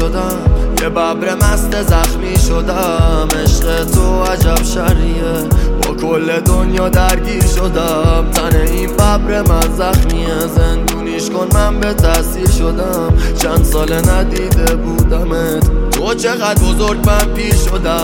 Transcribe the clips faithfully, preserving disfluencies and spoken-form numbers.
شدم، یه ببر مست زخمی شدم. عشق تو عجب شریه، با کل دنیا درگیر شدم. تن این ببر من زخمیه، زندونیش کن من به تاثیر شدم. چند سال ندیده بودمت، تو چقدر بزرگ من پیر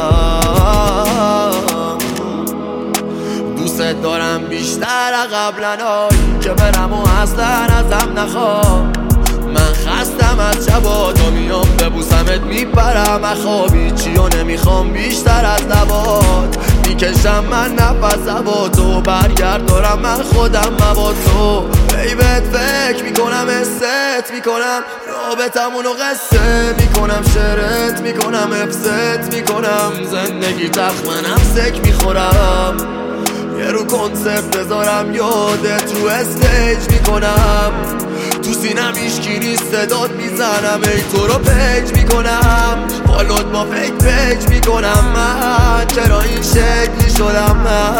شدم. دوست دارم بیشتر قبلنای که برم و اصلا ازم نخواه. من خستم از شبات و میام ببوسمت میپرم اخوابی. چیو نمیخوام بیشتر از لبات، میکشم من نفس با تو. برگرد دارم من خودم با تو. بیبت فکر میکنم حست میکنم، رابطمونو قصه میکنم. شعرت میکنم حفظت میکنم، زندگی تخمنم سک میخورم. یه رو کنسرت بذارم یادت رو استیج میکنم. تو سینم ایشکی نیست صدات میزنم، ای تو رو پیج میکنم. حالات با فیک پیج میکنم. من چرا این شکلی شدم؟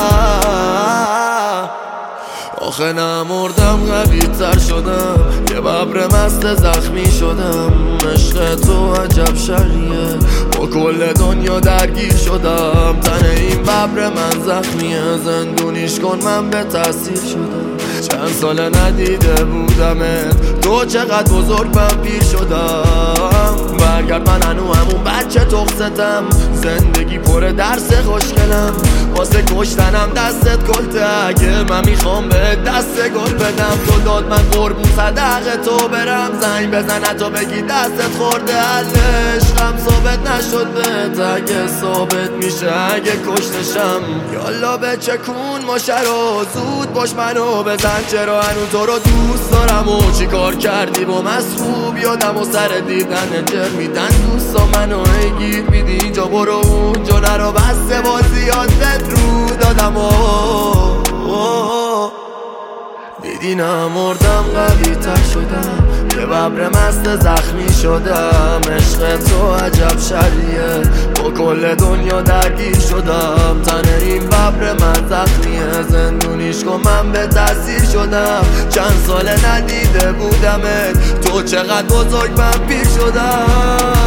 من آخه نمردم قوی تر شدم، یه ببر مست زخمی شدم. عشق تو عجب شریه، با کل دنیا درگیر شدم. تن این ببر من زخمیه، زندونیش کن من به تاثیر شدم. چند سال ندیده بودمت، تو چقدر بزرگ من پیر شدم. برگرد من هنو همون بچه تخصتم، زندگی پر درس خوشگلم. واسه کشتنم دستت گلته، اگه من میخوام به دست گل بدم. تو داد من قربون صدق تو برم، زنگ بزن تو بگی دستت خورده. عشقم ثابت نشد بهت، اگه ثابت میشه اگه کشتشم. یالا به چکون ماشه رو زود باش منو بزن. چرا هنو تو رو دوست دارم و چی کار کردی با خوب یادم و سر دیدن جر میدن. دوستا منو گیر میدی اینجا برو اونجا نرو، بسته بازی یادت رو دادم و دیدی نمردم قوی تر شدم، یه ببر مست زخمی شدم. عشق تو عجب شریه، با کل دنیا درگیر شدم. تن این ببر من زخمیه، زندونیش کن من به تاثیر شدم. چند سال ندیده بودمت، تو چقدر بزرگ من پیر شدم.